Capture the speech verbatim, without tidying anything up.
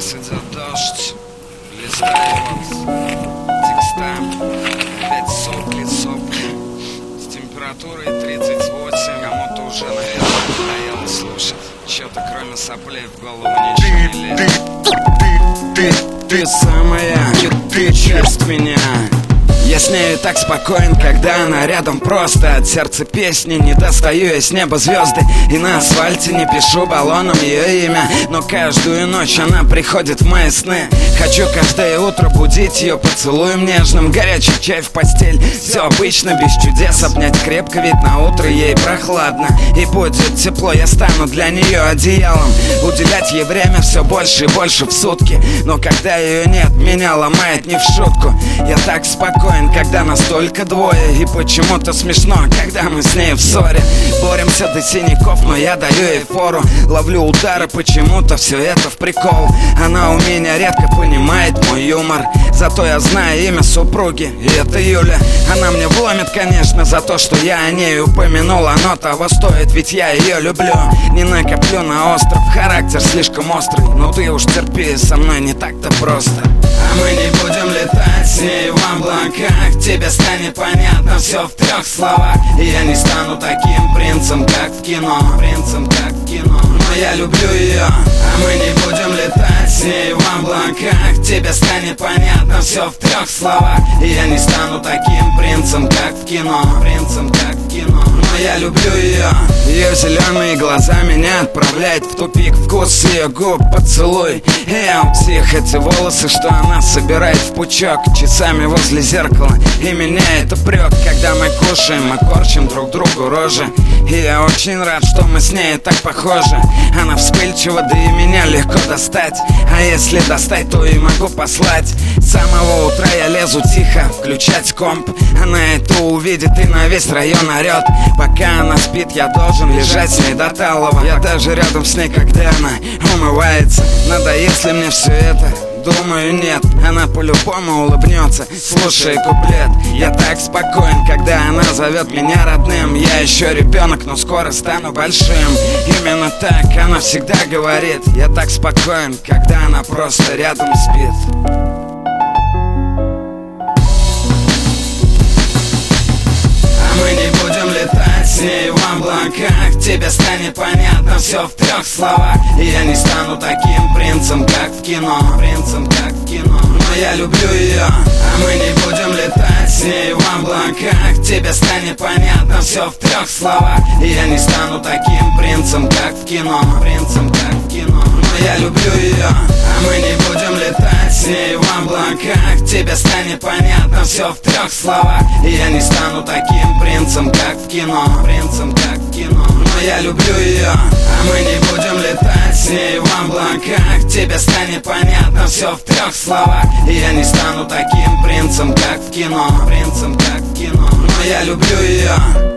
нас идет дождь, листает текстам, опять сопли, сопли, с температурой тридцать восемь. Кому-то уже, наверное, надоело слушать. Чё-то кроме соплей в голову ничего не лезет. Ты, ты, ты, ты самая, ты часть меня. Я с нею так спокоен, когда она рядом. Просто от сердца песни не достаю я с неба звезды. И на асфальте не пишу баллоном ее имя. Но каждую ночь она приходит в мои сны. Хочу каждое утро будить ее поцелуем нежным. Горячий чай в постель, все обычно, без чудес. Обнять крепко, ведь на утро ей прохладно. И будет тепло, я стану для нее одеялом. Уделять ей время все больше и больше в сутки. Но когда ее нет, меня ломает не в шутку. Я так спокоен, когда нас только двое. И почему-то смешно, когда мы с ней в ссоре. Боремся до синяков, но я даю ей фору. Ловлю удары, почему-то все это в прикол. Она у меня редко понимает мой юмор. Зато я знаю имя супруги, и это Юля. Она мне вломит, конечно, за то, что я о ней упомянул. Оно того стоит, ведь я ее люблю. Не накоплю на остров, характер слишком острый. Но ты уж терпи, со мной не так-то просто. А мы не будем летать с ней в облаках. Тебе станет понятно все в трех словах. И я не стану таким принцем, как в кино. Принцем, как в кино. Но я люблю ее. А мы не будем летать с ней в облаках. Тебе станет понятно все в трех словах. И я не стану таким принцем, как в кино. Принцем, как в кино. Но я люблю ее. Ее зеленые глаза меня отправляют в тупик. Вкус ее губ, поцелуй. И я у всех эти волосы, что она собирает в пучок. Часами возле зеркала. И меня это прет, когда мы кушаем, мы корчим друг другу рожи. И я очень рад, что мы с ней так похожи. Она вспыльчива, да и меня легко достать. А если достать, то и могу послать. С самого утра я лезу тихо, включать комп. Она это увидит и на весь район орет. Пока она спит, я должен лежать с ней до талого. Я даже рядом с ней, когда она умывается. Надо, если мне все это... Думаю, нет, она по-любому улыбнется, слушай куплет. Я так спокоен, когда она зовет меня родным. Я еще ребенок, но скоро стану большим. Именно так она всегда говорит. Я так спокоен, когда она просто рядом спит. Мы не будем летать с ней в облаках. Тебе станет понятно все в трех словах. И я не стану таким принцем, как в кино. Принцем, как в кино. Но я люблю ее. А мы не будем летать с ней в облаках. Тебе станет понятно все в трех словах. И я не стану таким принцем, как в кино. Принцем, как в кино. Но я люблю ее. А мы не будем летать с ней в облаках. Тебе станет понятно все в трех словах. И я не стану таким принцем, как в кино. Принцем, как в кино. Но я люблю ее. А мы не будем летать с ней в облаках. Тебе станет понятно все в трех словах. И я не стану таким принцем, как в кино. Принцем, как в кино. Но я люблю ее.